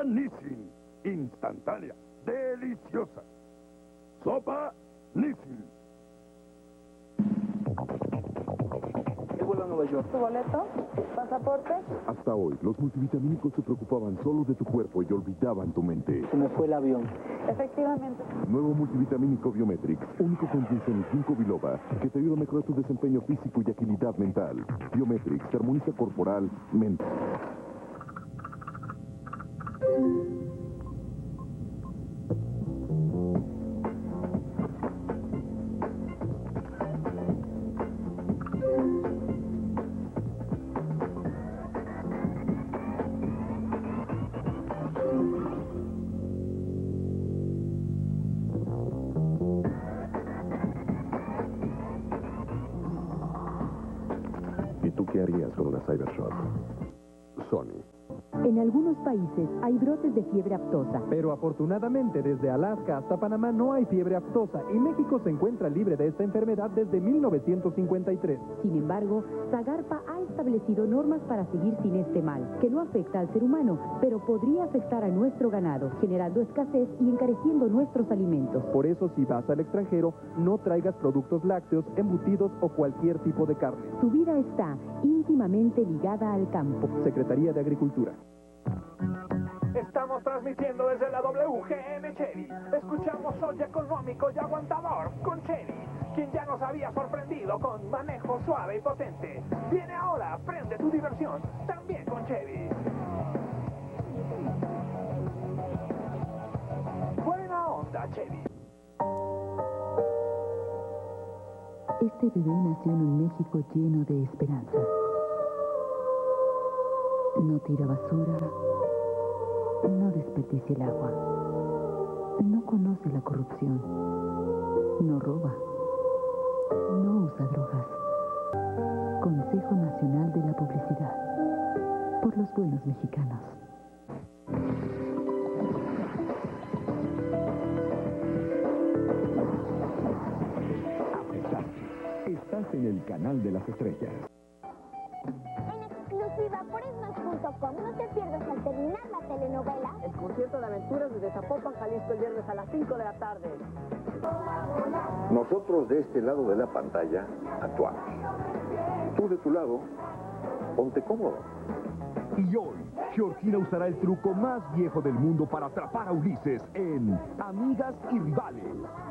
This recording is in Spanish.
Nissin. Instantánea, deliciosa. Sopa Nissin. ¿Qué vuelo a Nueva York? ¿Tu boleto? ¿Pasaporte? Hasta hoy, los multivitamínicos se preocupaban solo de tu cuerpo y olvidaban tu mente. Se me fue el avión. Efectivamente. Nuevo multivitamínico Biometrix, único con ginseng y ginkgo biloba, que te ayuda a mejorar tu desempeño físico y agilidad mental. Biometrix te armoniza corporal, mente. ¿Y tú qué harías con una Cybershot? Sony. En algunos países hay brotes de fiebre aftosa. Pero afortunadamente desde Alaska hasta Panamá no hay fiebre aftosa y México se encuentra libre de esta enfermedad desde 1953. Sin embargo, Zagarpa ha establecido normas para seguir sin este mal, que no afecta al ser humano, pero podría afectar a nuestro ganado, generando escasez y encareciendo nuestros alimentos. Por eso, si vas al extranjero, no traigas productos lácteos, embutidos o cualquier tipo de carne. Tu vida está íntimamente ligada al campo. Secretaría de Agricultura. Estamos transmitiendo desde la WGN Chevy. Escuchamos Soy económico y aguantador con Chevy, quien ya nos había sorprendido con manejo suave y potente. Viene ahora, prende tu diversión, también con Chevy. Buena onda, Chevy. Este bebé nació en un México lleno de esperanza. No tira basura, no desperdicia el agua, no conoce la corrupción, no roba, no usa drogas. Consejo Nacional de la Publicidad, por los buenos mexicanos. Estás en el canal de las estrellas. En exclusiva por esmas.com, no te pierdas al terminar la telenovela El concierto de aventuras desde Zapopan, Jalisco, el viernes a las 5 de la tarde. Nosotros de este lado de la pantalla actuamos. Tú de tu lado, ponte cómodo. Y hoy, Georgina usará el truco más viejo del mundo para atrapar a Ulises en Amigas y Rivales.